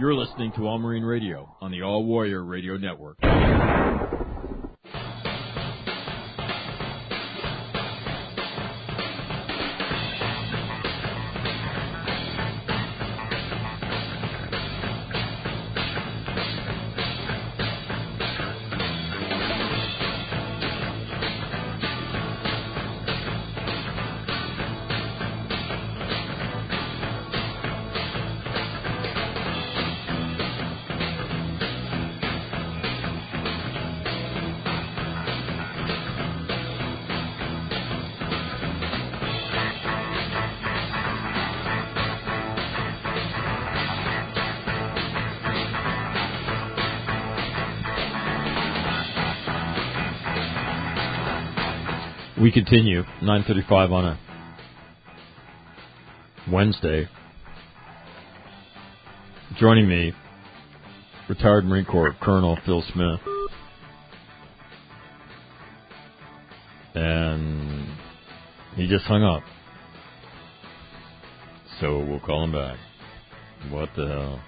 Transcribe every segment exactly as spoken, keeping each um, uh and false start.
You're listening to All Marine Radio on the All Warrior Radio Network. We continue, nine thirty-five on a Wednesday. Joining me, retired Marine Corps Colonel Phil Smith. And he just hung up. So we'll call him back. What the hell?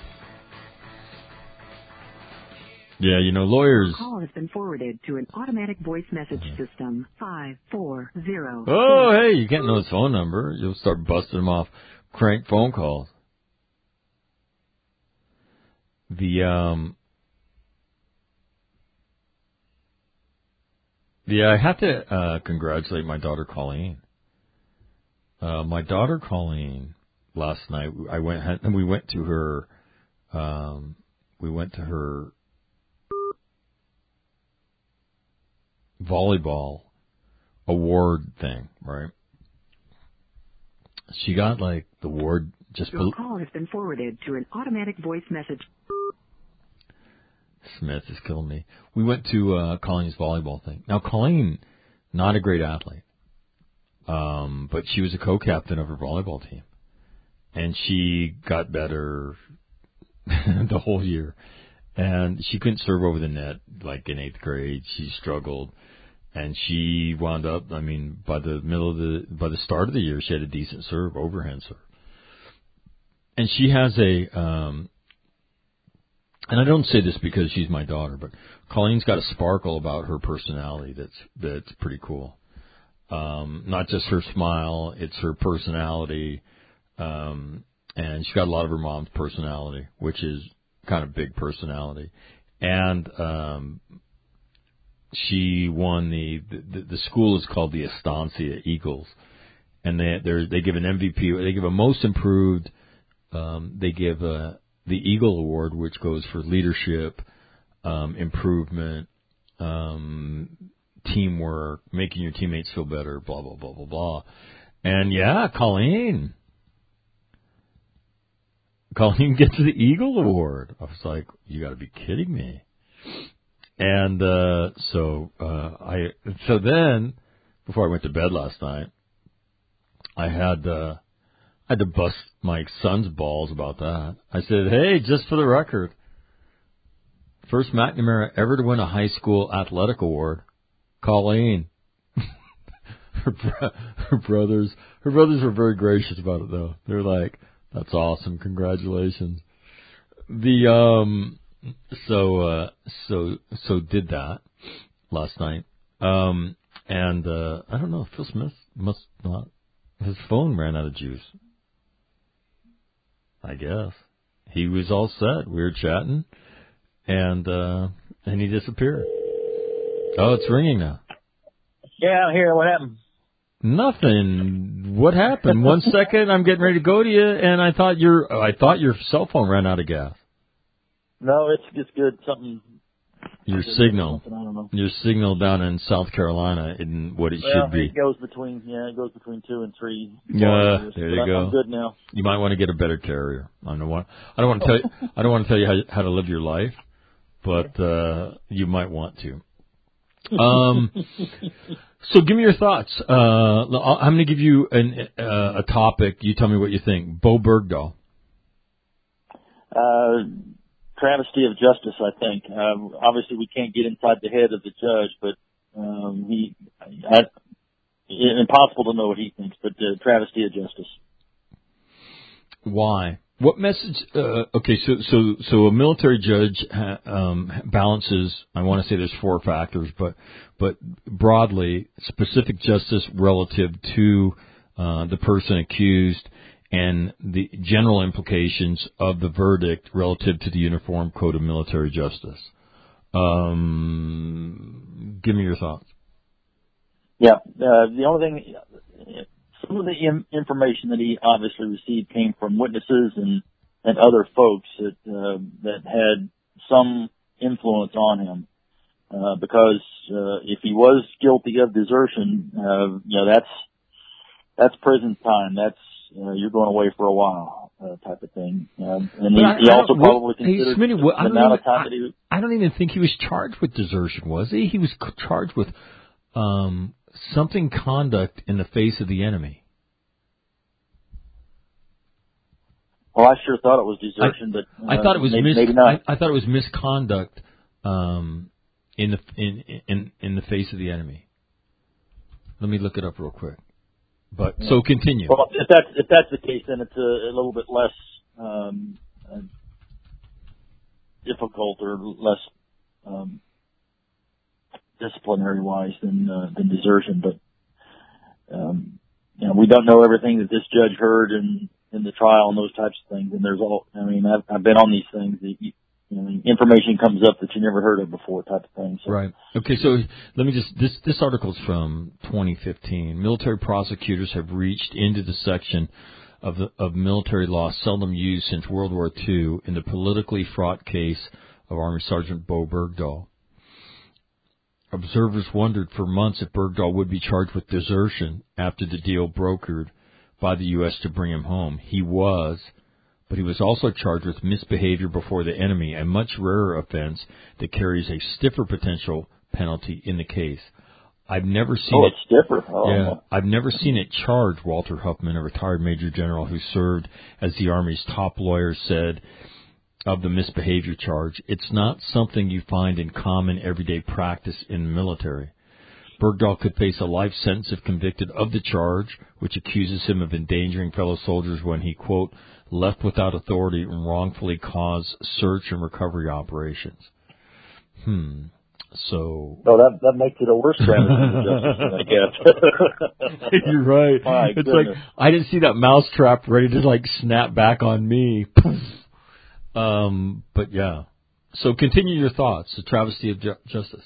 Yeah, you know, lawyers... Call has been forwarded to an automatic voice message uh-huh. system. five four zero. Oh, hey, you can't know his phone number. You'll start busting him off crank phone calls. The, um... Yeah, I have to uh, congratulate my daughter, Colleen. Uh, my daughter, Colleen, last night, I went and we went to her... Um, we went to her... volleyball award thing, right? She got like the award just. Your call has been forwarded to an automatic voice message. Smith is killing me. We went to uh, Colleen's volleyball thing. Now, Colleen, not a great athlete, um, but she was a co-captain of her volleyball team, and she got better the whole year. And she couldn't serve over the net like in eighth grade. She struggled. And she wound up, I mean, by the middle of the, by the start of the year, she had a decent serve, overhand serve. And she has a, um, and I don't say this because she's my daughter, but Colleen's got a sparkle about her personality that's, that's pretty cool. Um, not just her smile, it's her personality. Um, and she's got a lot of her mom's personality, which is kind of big personality. And, um, she won the, the, the school is called the Estancia Eagles, and they they give an M V P, they give a most improved, um, they give a, the Eagle Award, which goes for leadership, um, improvement, um, teamwork, making your teammates feel better, blah, blah, blah, blah, blah. And yeah, Colleen, Colleen gets the Eagle Award. I was like, you gotta be kidding me. And, uh, so, uh, I, so then, before I went to bed last night, I had, uh, I had to bust my son's balls about that. I said, hey, just for the record, first McNamara ever to win a high school athletic award, Colleen. her, bro- her brothers, her brothers were very gracious about it though. They're like, that's awesome. Congratulations. The, um, So, uh, so, so did that last night. Um, and, uh, I don't know, Phil Smith must not, his phone ran out of juice. I guess. He was all set. We were chatting and, uh, and he disappeared. Oh, it's ringing now. Yeah, I'm here. What happened? Nothing. What happened? One second, I'm getting ready to go to you and I thought your, I thought your cell phone ran out of gas. No, it's it's good. Something. Your signal. I don't know. Your signal down in South Carolina isn't what it well, should be. It goes between yeah, it goes between two and three. Yeah, there you but go. I'm good now. You might want to get a better carrier. I don't want. I don't want to tell you. I don't want to tell you how how to live your life, but uh, you might want to. Um. So give me your thoughts. Uh, I'm going to give you an, uh, a topic. You tell me what you think. Bo Bergdahl. Uh. Travesty of justice, I think. Um, obviously, we can't get inside the head of the judge, but um, he, I, it's impossible to know what he thinks. But uh, travesty of justice. Why? What message? Uh, okay, so so so a military judge ha, um, balances. I want to say there's four factors, but but broadly, specific justice relative to uh, the person accused, and the general implications of the verdict relative to the Uniform Code of Military Justice. Um, give me your thoughts. Yeah, uh, the only thing. Some of the in- information that he obviously received came from witnesses and, and other folks that uh, that had some influence on him. Uh, because uh, if he was guilty of desertion, uh, you know that's that's prison time. That's uh, you're going away for a while, uh, type of thing. Um, and he, I, he I also probably well, considered hey, Smitty, well, the amount even, of time I, that he was. I don't even think he was charged with desertion, was he? He was charged with um, something conduct in the face of the enemy. Well, I sure thought it was desertion, I, but uh, I thought it was maybe, mis- maybe not. I, I thought it was misconduct um, in the in, in in the face of the enemy. Let me look it up real quick. But yeah. So continue. Well, if that's if that's the case, then it's a, a little bit less um, uh, difficult or less um, disciplinary wise than uh, than desertion. But um, you know, we don't know everything that this judge heard and. in the trial and those types of things. And there's all, I mean, I've, I've been on these things that you, you know, information comes up that you never heard of before type of thing. So. Right. Okay. So let me just, this, this article's from twenty fifteen. Military prosecutors have reached into the section of the, of military law seldom used since World War Two in the politically fraught case of Army Sergeant Bo Bergdahl. Observers wondered for months if Bergdahl would be charged with desertion after the deal brokered by the U S to bring him home. He was, but he was also charged with misbehavior before the enemy, a much rarer offense that carries a stiffer potential penalty in the case. I've never seen oh, it. it's stiffer. Oh. Yeah, I've never seen it charge. Walter Huffman, a retired Major General who served as the Army's top lawyer, said of the misbehavior charge, "It's not something you find in common everyday practice in the military." Bergdahl could face a life sentence if convicted of the charge, which accuses him of endangering fellow soldiers when he, quote, left without authority and wrongfully caused search and recovery operations. Hmm. So. No, that that makes it a worse travesty, I guess. You're right. My it's goodness. like, I didn't see that mousetrap ready to, like, snap back on me. um, but, yeah. So continue your thoughts. The travesty of ju- justice.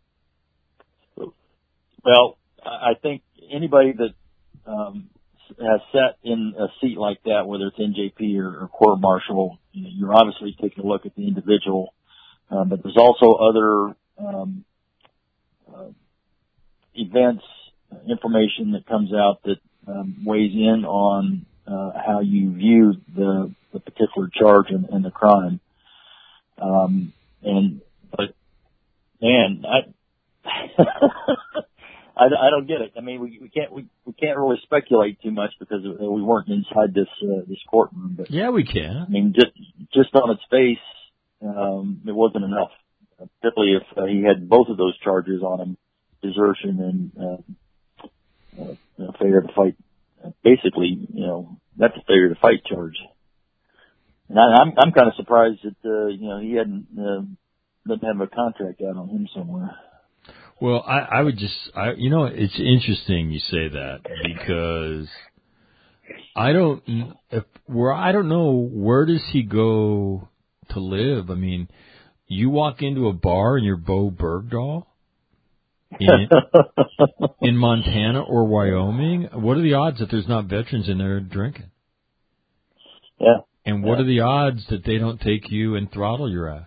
Well, I think anybody that um, has sat in a seat like that, whether it's N J P or, or court martial, you know, you're obviously taking a look at the individual, um, but there's also other um, uh, events, information that comes out that um, weighs in on uh, how you view the, the particular charge and, and the crime. Um, and but man, I. I, I don't get it. I mean, we, we can't we, we can't really speculate too much because we weren't inside this uh, this courtroom. But yeah, we can. I mean, just just on its face, um, it wasn't enough. Uh, particularly if uh, he had both of those charges on him: desertion and uh, uh, you know, failure to fight. Uh, basically, you know, that's a failure to fight charge. And I, I'm I'm kind of surprised that uh, you know he hadn't uh, doesn't have a contract out on him somewhere. Well, I, I would just, I, you know, it's interesting you say that because I don't, if where I don't know where does he go to live. I mean, you walk into a bar and you're Bo Bergdahl in, in Montana or Wyoming. What are the odds that there's not veterans in there drinking? Yeah. And what yeah. are the odds that they don't take you and throttle your ass?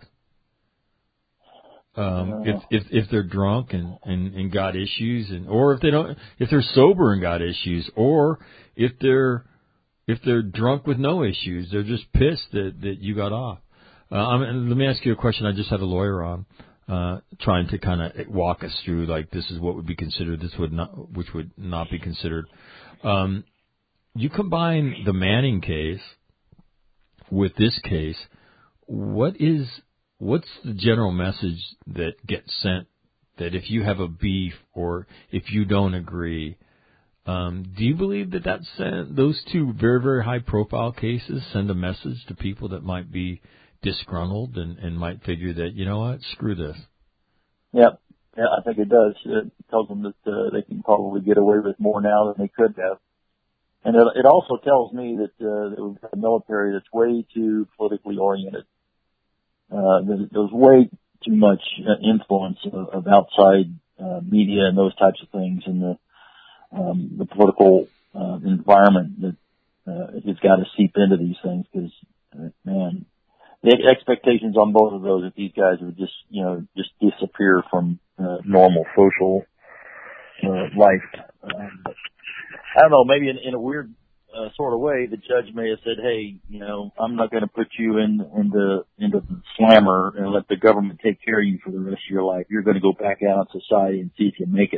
Um, if, if, if they're drunk and, and, and got issues and, or if they don't, if they're sober and got issues, or if they're, if they're drunk with no issues, they're just pissed that, that you got off. Uh, I mean, let me ask you a question. I just had a lawyer on, uh, trying to kind of walk us through, like, this is what would be considered, this would not, which would not be considered. Um, you combine the Manning case with this case, what is, what's the general message that gets sent that if you have a beef or if you don't agree, Um, do you believe that that sent, those two very, very high-profile cases send a message to people that might be disgruntled and, and might figure that, you know what, screw this? Yeah, yeah, I think it does. It tells them that uh, they can probably get away with more now than they could have. And it, it also tells me that, uh, that we've got a military that's way too politically oriented. Uh, that there's way too much uh, influence of, of outside uh, media and those types of things in the um, the political uh, environment that uh, has got to seep into these things. Because uh, man, the expectations on both of those that these guys would just you know just disappear from uh, normal social uh, life. Um, but I don't know. Maybe in, in a weird uh, sort of way, the judge may have said, "Hey, you know, I'm not going to put you in into into the slammer and let the government take care of you for the rest of your life. You're going to go back out in society and see if you make it."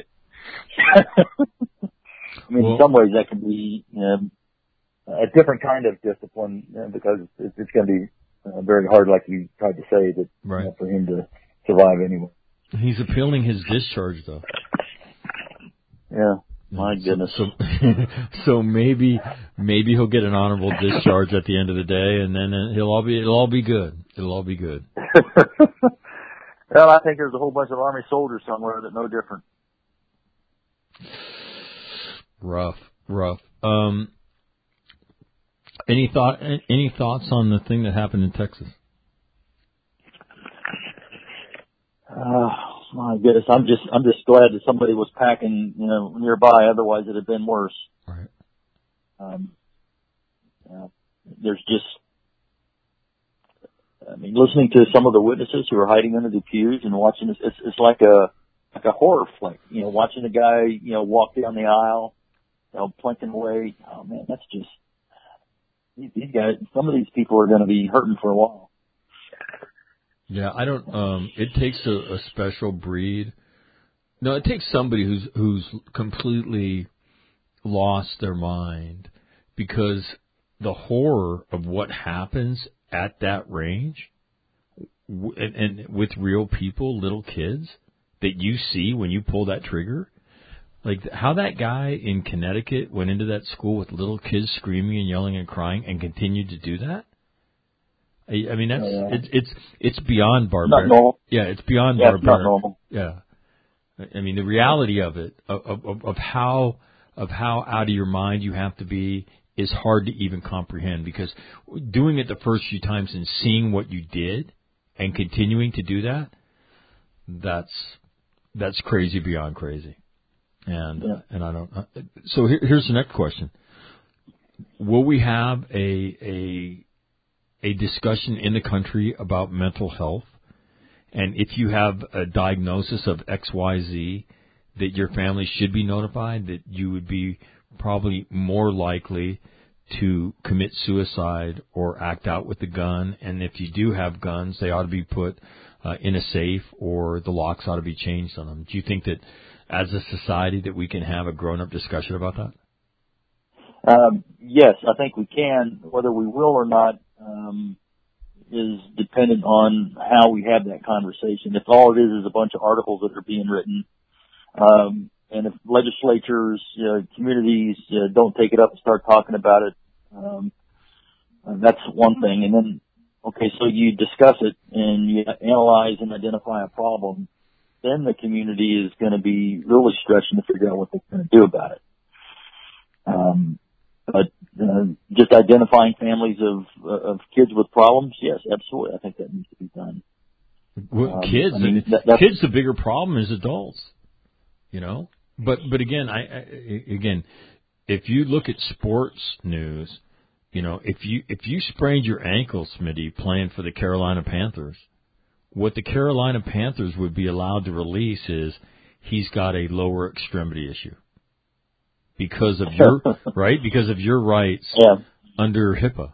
I mean, well, in some ways, that can be you know, a different kind of discipline uh, because it's, it's going to be uh, very hard, like you tried to say, that right. you know, for him to survive anyway. He's appealing his discharge, though. Yeah. My goodness. So, so, so maybe, maybe he'll get an honorable discharge at the end of the day, and then he'll all be, it'll all be good. It'll all be good. Well, I think there's a whole bunch of Army soldiers somewhere that know different. Rough, rough. Um, any thought, any thoughts on the thing that happened in Texas? Uh, my goodness, I'm just, I'm just glad that somebody was packing, you know, nearby. Otherwise, it'd have been worse. Right. Um, uh, there's just, I mean, listening to some of the witnesses who are hiding under the pews and watching this, it's, it's like a, like a horror flick. You know, watching a guy, you know, walk down the aisle, you know, plinking away. Oh man, that's just these, these guys. Some of these people are going to be hurting for a while. Yeah, I don't. Um, it takes a, a special breed. No, it takes somebody who's who's completely lost their mind, because the horror of what happens at that range, w- and, and with real people, little kids, that you see when you pull that trigger. Like how that guy in Connecticut went into that school with little kids screaming and yelling and crying and continued to do that. I, I mean, that's, oh, yeah. it's, it's, it's beyond barbaric. Not normal. Yeah, it's beyond yeah, barbaric. It's not normal. Yeah. I mean, the reality of it, of, of, of how, of how out of your mind you have to be is hard to even comprehend, because doing it the first few times and seeing what you did and continuing to do that, that's, that's crazy beyond crazy. And, yeah. and I don't, so here, here's the next question. Will we have a, a, a discussion in the country about mental health? And if you have a diagnosis of X Y Z, that your family should be notified, that you would be probably more likely to commit suicide or act out with a gun. And if you do have guns, they ought to be put uh, in a safe, or the locks ought to be changed on them. Do you think that as a society that we can have a grown-up discussion about that? Um, yes, I think we can. Whether we will or not um, is dependent on how we have that conversation. If all it is is a bunch of articles that are being written, um, and if legislatures, you know, communities uh, don't take it up and start talking about it, um, uh, that's one thing. And then, okay, so you discuss it and you analyze and identify a problem. Then the community is going to be really stretching to figure out what they're going to do about it. Um, but uh, just identifying families of of kids with problems, yes, absolutely. I think that needs to be done. Well, um, kids, I mean, that, kids, the bigger problem is adults. You know, but but again, I, I again, if you look at sports news, you know, if you if you sprained your ankle, Smitty, playing for the Carolina Panthers, what the Carolina Panthers would be allowed to release is he's got a lower extremity issue because of your right because of your rights yeah. under HIPAA.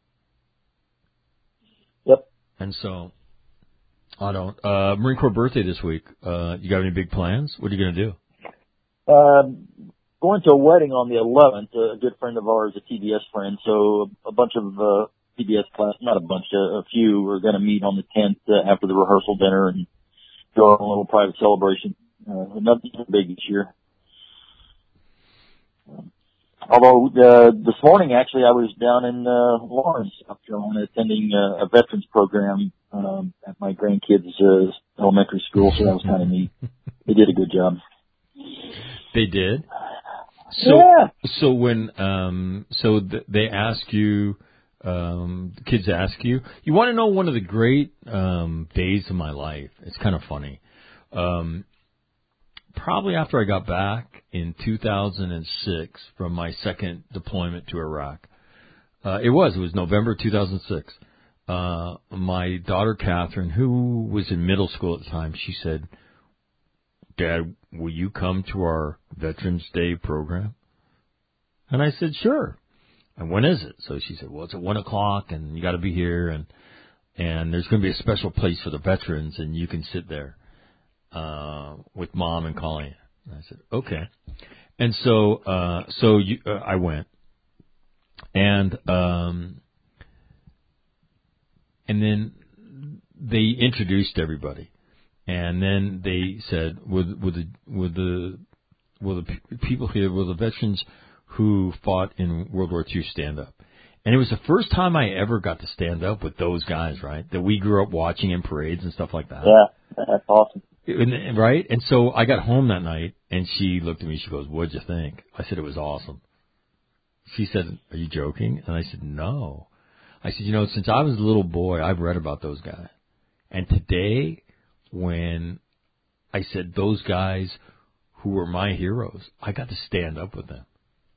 Yep. And so I don't. Uh, Marine Corps birthday this week. Uh, you got any big plans? What are you going to do? Um, going to a wedding on the eleventh. A good friend of ours, a T B S friend. So a bunch of uh, T B S class, not a bunch, a, a few are going to meet on the tenth uh, after the rehearsal dinner and go on a little private celebration. Uh, nothing big this year. Although uh, this morning, actually, I was down in uh, Lawrence, South Carolina, attending uh, a veterans program um, at my grandkids' uh, elementary school, so that was kind of neat. They did a good job. They did. So, yeah. so when um, so th- they ask you, um, the kids ask you, you want to know one of the great um, days of my life. It's kind of funny. Um, probably after I got back in two thousand six from my second deployment to Iraq. Uh, it was, it was November two thousand six. Uh, my daughter Catherine, who was in middle school at the time, she said, Dad, will you come to our Veterans Day program? And I said, sure. And when is it? So she said, well, it's at one o'clock and you got to be here and, and there's going to be a special place for the veterans and you can sit there, uh, with Mom and Colleen. And I said, okay. And so, uh, so you, uh, I went and, um, and then they introduced everybody. And then they said, "Will, will the will the will the p- people here, will the veterans who fought in World War Two stand up?" And it was the first time I ever got to stand up with those guys, right? That we grew up watching in parades and stuff like that. Yeah, that's awesome. And, right? And so I got home that night, and she looked at me. She goes, "What'd you think?" I said, "It was awesome." She said, "Are you joking?" And I said, "No." I said, "You know, since I was a little boy, I've read about those guys, and today." When I said those guys who were my heroes, I got to stand up with them.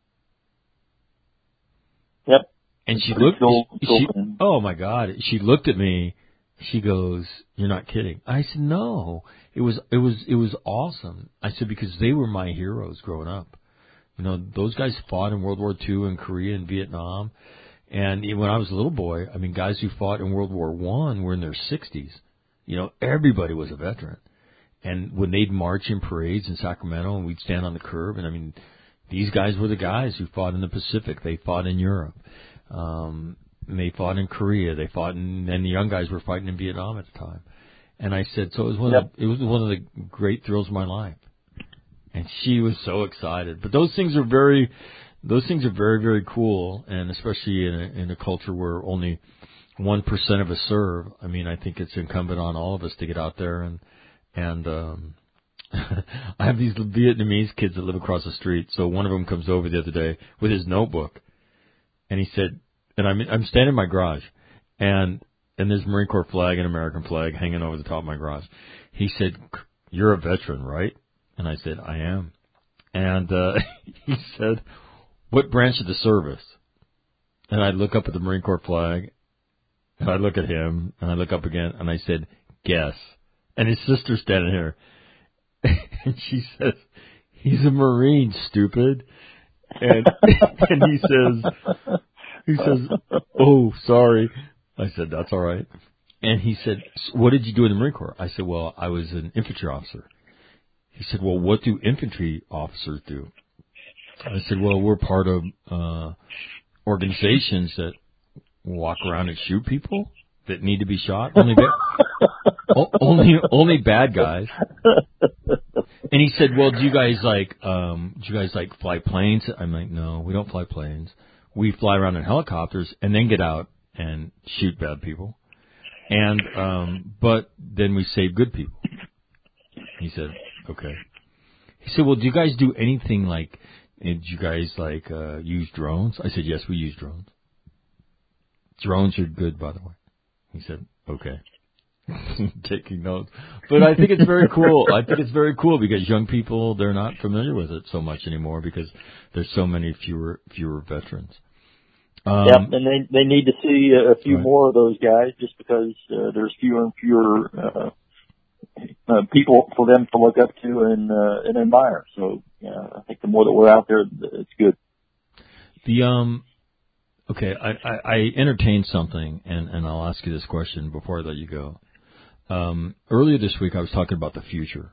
Yep. And it's she looked, cool, she, cool she, oh my God, she looked at me. She goes, "You're not kidding." I said, "No, it was, it was, it was awesome." I said, because they were my heroes growing up. You know, those guys fought in World War Two in Korea and Vietnam. And when I was a little boy, I mean, guys who fought in World War One were in their sixties. You know, everybody was a veteran. And when they'd march in parades in Sacramento and we'd stand on the curb, and I mean, these guys were the guys who fought in the Pacific. They fought in Europe. Um, and they fought in Korea. They fought in, and the young guys were fighting in Vietnam at the time. And I said, so it was one yep. of the, it was one of the great thrills of my life. And she was so excited. But those things are very, those things are very, very cool. And especially in a, in a culture where only one percent of us serve. I mean, I think it's incumbent on all of us to get out there and, and, um, I have these Vietnamese kids that live across the street. So one of them comes over the other day with his notebook and he said, and I'm, I'm standing in my garage and, and there's Marine Corps flag and American flag hanging over the top of my garage. He said, "You're a veteran, right?" And I said, "I am." And, uh, he said, "What branch of the service?" And I look up at the Marine Corps flag. And I look at him, and I look up again, and I said, "Guess." And his sister's standing here. And she says, "He's a Marine, stupid." And and he says, he says, "Oh, sorry." I said, "That's all right." And he said, "What did you do in the Marine Corps?" I said, "Well, I was an infantry officer." He said, "Well, what do infantry officers do?" I said, "Well, we're part of uh organizations that walk around and shoot people that need to be shot. Only ba- only only bad guys." And he said, "Well, do you guys like um do you guys like fly planes?" I'm like, "No, we don't fly planes. We fly around in helicopters and then get out and shoot bad people. And um but then we save good people." He said, "Okay." He said, "Well, do you guys do anything like did you guys like uh use drones?" I said, "Yes, we use drones." "Drones are good, by the way." He said, "Okay." Taking notes. But I think it's very cool. I think it's very cool because young people, they're not familiar with it so much anymore because there's so many fewer fewer veterans. Um, yep, and they they need to see a few right. more of those guys just because uh, there's fewer and fewer uh, uh, people for them to look up to and uh, and admire. So yeah, I think the more that we're out there, it's good. The um. Okay, I, I, I entertained something, and, and I'll ask you this question before I let you go. Um, earlier this week, I was talking about the future.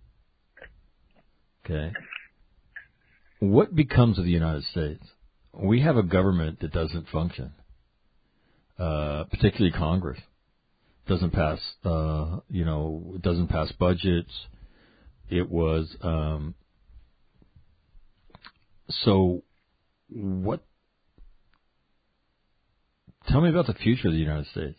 Okay. What becomes of the United States? We have a government that doesn't function, uh, particularly Congress. Doesn't pass, uh, you know, doesn't pass budgets. It was um, so, what? Tell me about the future of the United States.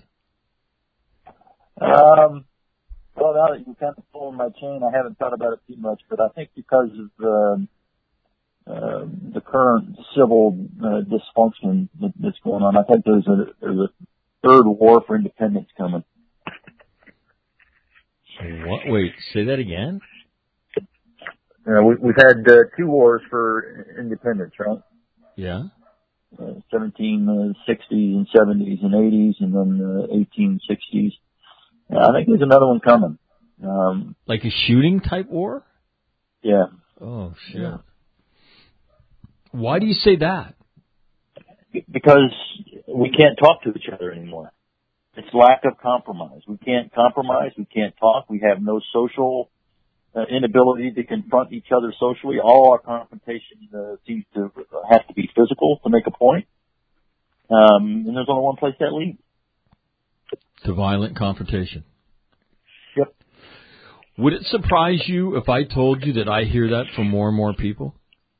Um, well, now that you're kind of pulling my chain, I haven't thought about it too much, but I think because of the, uh, the current civil uh, dysfunction that, that's going on, I think there's a, there's a third war for independence coming. What? Wait, say that again? Uh, we, we've had uh, two wars for independence, right? Yeah. Uh, seventeen sixties and seventies and eighties, and then uh, eighteen sixties. Uh, I think there's another one coming. Um, like a shooting type war? Yeah. Oh, shit. Yeah. Why do you say that? Because we can't talk to each other anymore. It's lack of compromise. We can't compromise. We can't talk. We have no social uh, inability to confront each other socially. All our confrontation uh, seems to have to be physical to make a point. Um, and there's only one place that leads. To violent confrontation. Yep. Would it surprise you if I told you that I hear that from more and more people?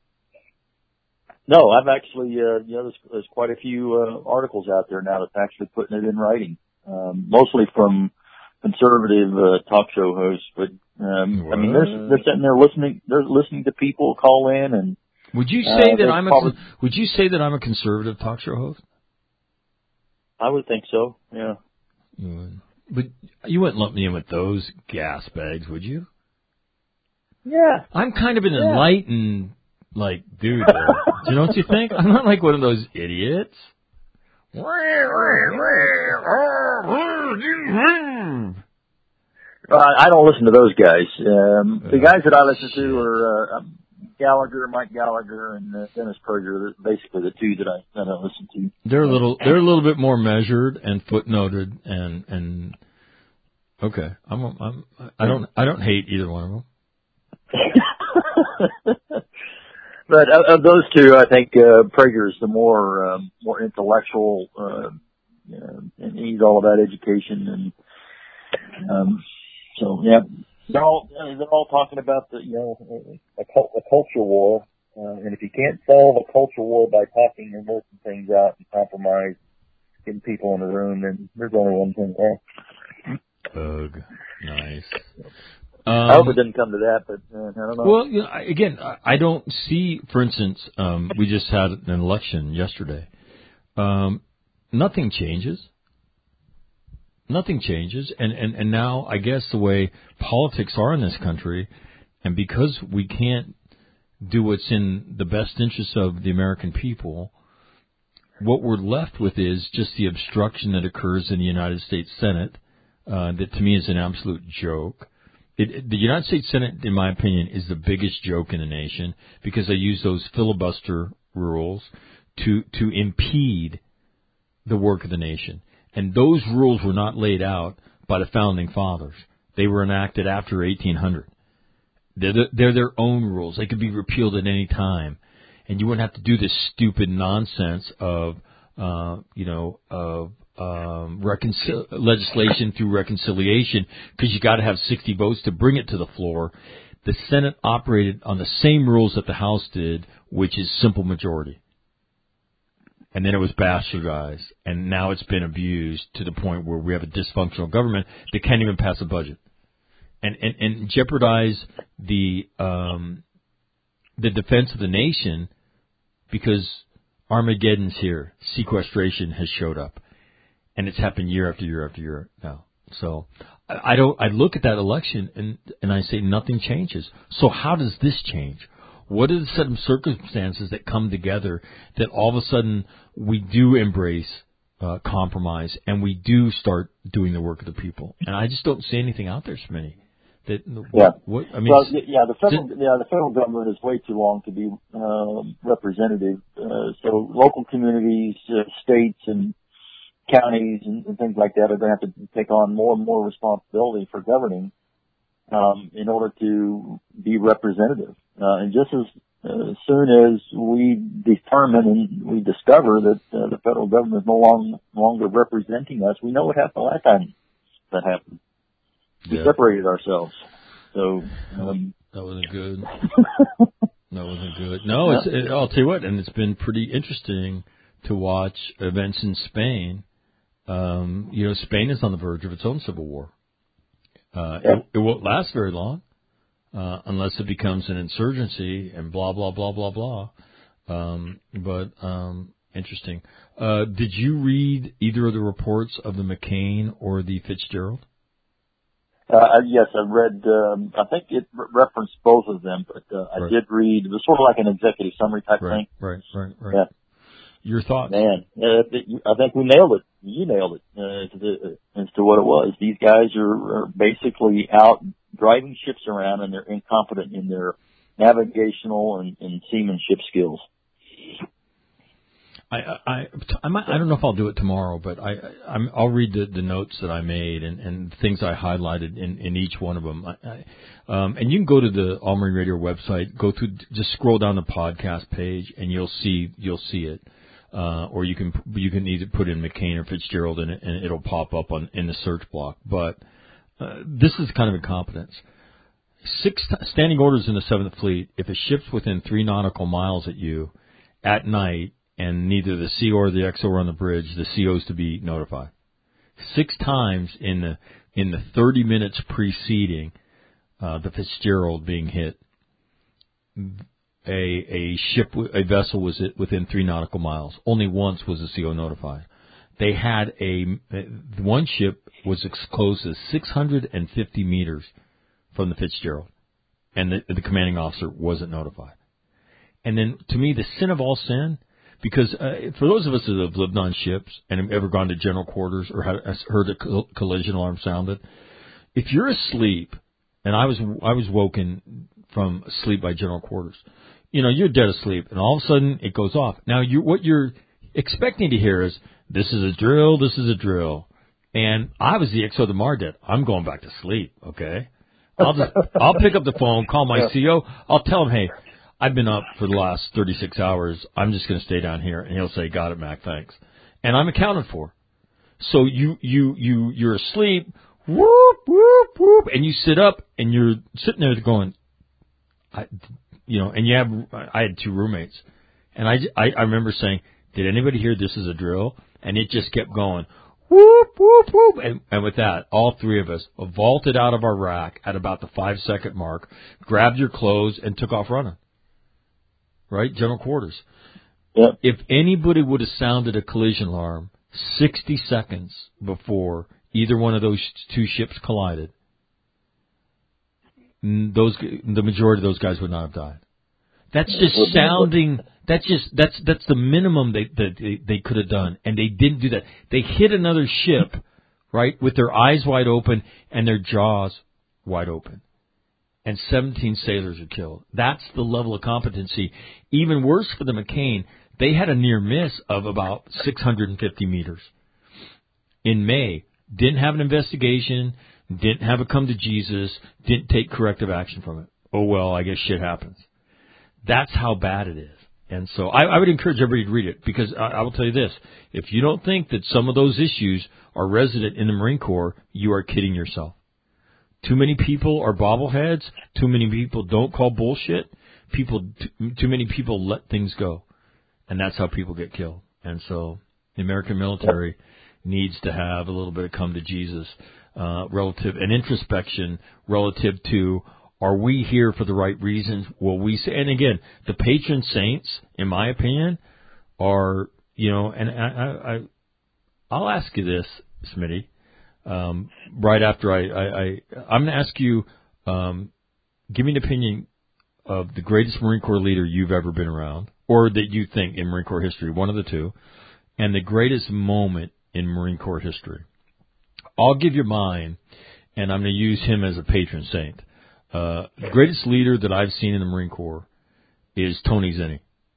No, I've actually, uh, you know, there's, there's quite a few uh, articles out there now that's actually putting it in writing, um, mostly from conservative uh, talk show hosts. But um, I mean, they're they're sitting there listening. They're listening to people call in, and would you say uh, that I'm probably, a would you say that I'm a conservative talk show host? I would think so. Yeah. You would. But you wouldn't lump me in with those gas bags, would you? Yeah. I'm kind of an yeah. enlightened. Like, dude, uh, do you know what you think? I'm not like one of those idiots. Uh, I don't listen to those guys. Um, the guys that I listen to are uh, Gallagher, Mike Gallagher, and uh, Dennis Prager. They're basically the two that I that I listen to. They're a little they're a little bit more measured and footnoted and and okay. I'm I'm I don't I don't hate either one of them. But of those two, I think uh, Prager is the more um, more intellectual, uh, you know, and he's all about education, and um, so yeah, they're all they're all talking about the you know a, a culture war, uh, and if you can't solve a culture war by talking and working things out and compromise, getting people in the room, then there's only one thing left. Ugh, nice. Um, I hope it didn't come to that, but uh, I don't know. Well, you know, I, again, I don't see, for instance, um, we just had an election yesterday. Um, nothing changes. Nothing changes. And, and, and now I guess the way politics are in this country, and because we can't do what's in the best interest of the American people, what we're left with is just the obstruction that occurs in the United States Senate, uh, that to me is an absolute joke. It, the United States Senate, in my opinion, is the biggest joke in the nation because they use those filibuster rules to to impede the work of the nation. And those rules were not laid out by the Founding Fathers. They were enacted after eighteen hundred. They're, the, they're their own rules. They could be repealed at any time. And you wouldn't have to do this stupid nonsense of, uh, you know, of Um, reconcil- legislation through reconciliation because you got to have sixty votes to bring it to the floor. The Senate operated on the same rules that the House did, which is simple majority. And then it was bastardized, and now it's been abused to the point where we have a dysfunctional government that can't even pass a budget, and and, and jeopardize the um, the defense of the nation because Armageddon's here. Sequestration has showed up. And it's happened year after year after year now. So I, I don't. I look at that election and and I say nothing changes. So how does this change? What are the set of circumstances that come together that all of a sudden we do embrace uh, compromise and we do start doing the work of the people? And I just don't see anything out there, Smitty. That yeah. What, I mean, well, yeah, the federal did, yeah the federal government is way too long to be um, representative. Uh, so local communities, uh, states, and counties and, and things like that are going to have to take on more and more responsibility for governing um, in order to be representative. Uh, and just as uh, soon as we determine and we discover that uh, the federal government is no long, longer representing us, we know what happened the last time that happened. We yeah. separated ourselves. So um, that wasn't good. That wasn't good. No, it's, it, I'll tell you what, and it's been pretty interesting to watch events in Spain. Um, you know, Spain is on the verge of its own civil war. Uh, yeah. it, it won't last very long uh, unless it becomes an insurgency and blah, blah, blah, blah, blah. Um, but um, interesting. Uh, did you read either of the reports of the McCain or the Fitzgerald? Uh, yes, I read, um, I think it re- referenced both of them, but uh, I right. did read, it was sort of like an executive summary type right, thing. Right, right, right. Yeah. Your thoughts? Man, uh, I think we nailed it. You nailed it uh, to the, as to what it was. These guys are, are basically out driving ships around, and they're incompetent in their navigational and, and seamanship skills. I I I, might, I don't know if I'll do it tomorrow, but I I'm, I'll read the, the notes that I made and, and things I highlighted in, in each one of them. I, I, um, and you can go to the All Marine Radio website, go through, just scroll down the podcast page, and you'll see you'll see it. Uh, or you can you can either put in McCain or Fitzgerald in it, and it'll pop up on in the search block. But uh, this is kind of incompetence. Six t- standing orders in the Seventh Fleet. If a ship's within three nautical miles at you at night, and neither the C O or the X O are on the bridge, the C O is to be notified. Six times in the in the thirty minutes preceding uh, the Fitzgerald being hit, a a ship, a vessel was within three nautical miles. Only once was the C O notified. They had a one ship was as close as six hundred fifty meters from the Fitzgerald, and the, the commanding officer wasn't notified. And then, to me, the sin of all sin. Because uh, for those of us that have lived on ships and have ever gone to general quarters or had, heard a coll- collision alarm sounded, if you're asleep, and I was I was woken from sleep by general quarters, you know, you're dead asleep, and all of a sudden it goes off. Now, you what you're expecting to hear is, this is a drill, this is a drill. And I was the X O of the Mardet. I'm going back to sleep, okay? I'll just I'll pick up the phone, call my C O, I'll tell him, hey, I've been up for the last thirty-six hours. I'm just going to stay down here. And he'll say, got it, Mac, thanks. And I'm accounted for. So you, you, you, you're asleep, whoop, whoop, whoop, and you sit up and you're sitting there going, I, you know, and you have, I had two roommates. And I, I, I remember saying, did anybody hear this is a drill? And it just kept going, whoop, whoop, whoop. And, and with that, all three of us vaulted out of our rack at about the five second mark, grabbed your clothes, and took off running. Right? General quarters. Yep. If anybody would have sounded a collision alarm sixty seconds before either one of those two ships collided, those the majority of those guys would not have died. That's just sounding. That's just that's that's the minimum they that they, they could have done, and they didn't do that. They hit another ship, right, with their eyes wide open and their jaws wide open. And seventeen sailors are killed. That's the level of competency. Even worse for the McCain, they had a near miss of about six hundred fifty meters. In May, didn't have an investigation, didn't have a come to Jesus, didn't take corrective action from it. Oh, well, I guess shit happens. That's how bad it is. And so I, I would encourage everybody to read it, because I, I will tell you this. If you don't think that some of those issues are resident in the Marine Corps, you are kidding yourself. Too many people are bobbleheads. Too many people don't call bullshit. People, too, too many people let things go, and that's how people get killed. And so, the American military needs to have a little bit of come to Jesus, uh, relative and introspection relative to, are we here for the right reasons? Will we say? And again, the patron saints, in my opinion, are you know, and I, I, I I'll ask you this, Smitty. Um, right after I, I, I, I'm going to ask you, um, give me an opinion of the greatest Marine Corps leader you've ever been around, or that you think in Marine Corps history, one of the two, and the greatest moment in Marine Corps history. I'll give you mine, and I'm going to use him as a patron saint. Uh, the greatest leader that I've seen in the Marine Corps is Tony Zinni.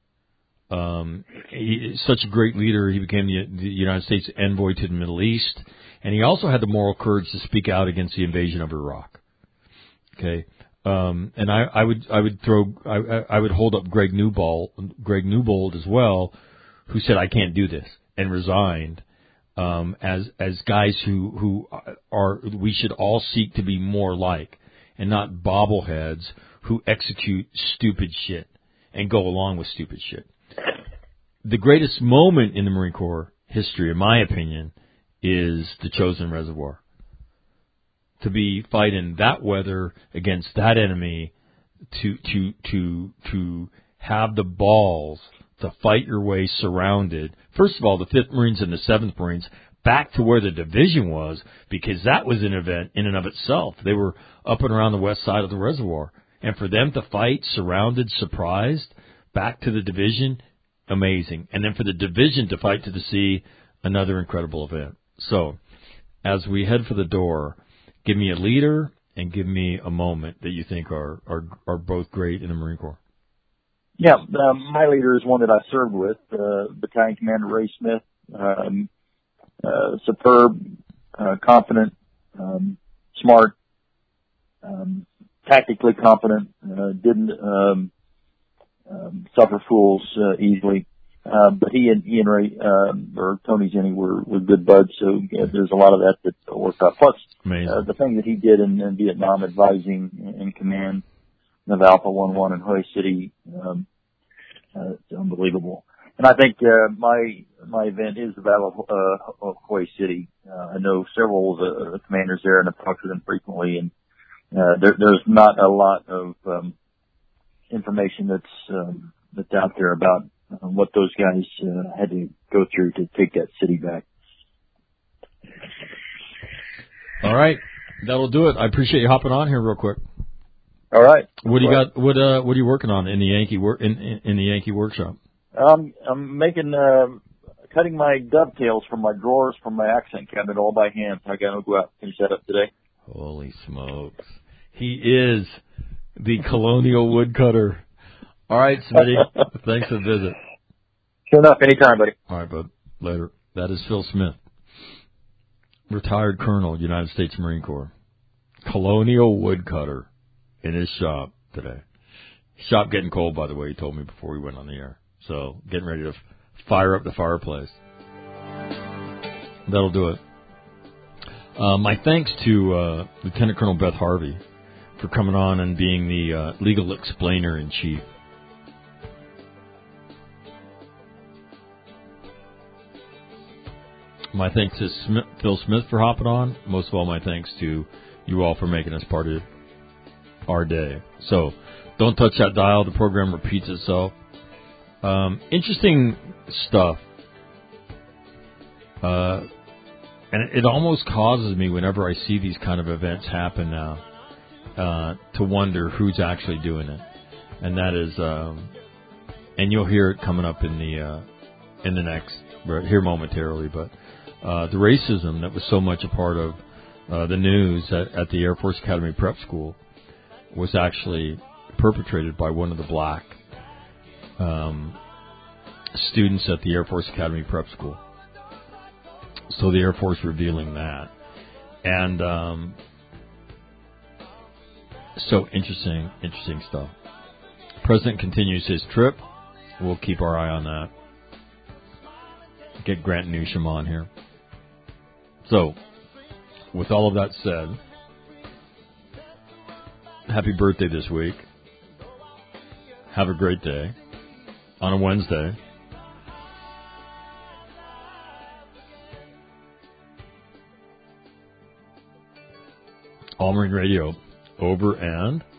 Um, he is such a great leader. He became the, the United States envoy to the Middle East. And he also had the moral courage to speak out against the invasion of Iraq. Okay, um, and I, I would I would throw I, I would hold up Greg Newbold, Greg Newbold as well, who said I can't do this and resigned. Um, as as guys who who are we should all seek to be more like, and not bobbleheads who execute stupid shit. and go along with stupid shit. The greatest moment in the Marine Corps history, in my opinion, is the Chosin Reservoir. To be fighting that weather against that enemy, to to to to have the balls to fight your way surrounded. First of all, the fifth Marines and the seventh Marines back to where the division was, because that was an event in and of itself. They were up and around the west side of the reservoir. And for them to fight surrounded, surprised, back to the division, amazing. And then for the division to fight to the sea, another incredible event. So, as we head for the door, give me a leader and give me a moment that you think are, are, are both great in the Marine Corps. Yeah, um, my leader is one that I served with, uh, Battalion Commander Ray Smith. Um, uh, superb, uh, confident, um, smart, um, tactically competent, uh, didn't, um, um, suffer fools, uh, easily. Uh, but he and, he and Ray, um, or Tony Jenny were, were good buds, so yeah, there's a lot of that that worked out. Plus, uh, the thing that he did in, in Vietnam, advising in command of Alpha one one in Hue City, um, uh, it's unbelievable. And I think, uh, my, my event is the Battle of, uh, of Hue City. Uh, I know several of the, the commanders there, and I've talked to them frequently, and, uh, there, there's not a lot of, um, information that's, um, that's out there about uh, what those guys, uh, had to go through to take that city back. All right. That'll do it. I appreciate you hopping on here real quick. All right. What do you got? What uh? What are you working on in the Yankee work in, in in the Yankee workshop? Um, I'm making uh, cutting my dovetails from my drawers from my accent cabinet all by hand. I got to go out and finish that up today. Holy smokes! He is the colonial woodcutter. All right, Smitty. Thanks for the visit. Sure enough. Anytime, buddy. All right, bud. Later. That is Phil Smith, retired Colonel, United States Marine Corps, colonial woodcutter. In his shop today. Shop getting cold, by the way, he told me before we went on the air. So, getting ready to f- fire up the fireplace. That'll do it. Uh, my thanks to uh, Lieutenant Colonel Beth Harvey for coming on and being the uh, legal explainer in chief. My thanks to Smith, Phil Smith for hopping on. Most of all, my thanks to you all for making us part of our day. So, don't touch that dial. The program repeats itself. Um, interesting stuff. Uh, and it, it almost causes me, whenever I see these kind of events happen now, uh, to wonder who's actually doing it. And that is, um, and you'll hear it coming up in the uh, in the next, here momentarily, but uh, the racism that was so much a part of uh, the news at, at the Air Force Academy Prep School was actually perpetrated by one of the black um, students at the Air Force Academy Prep School. So the Air Force revealing that. And um, so interesting, interesting stuff. The President continues his trip. We'll keep our eye on that. Get Grant Newsham on here. So, with all of that said, happy birthday this week. Have a great day on a Wednesday. All Marine Radio, over and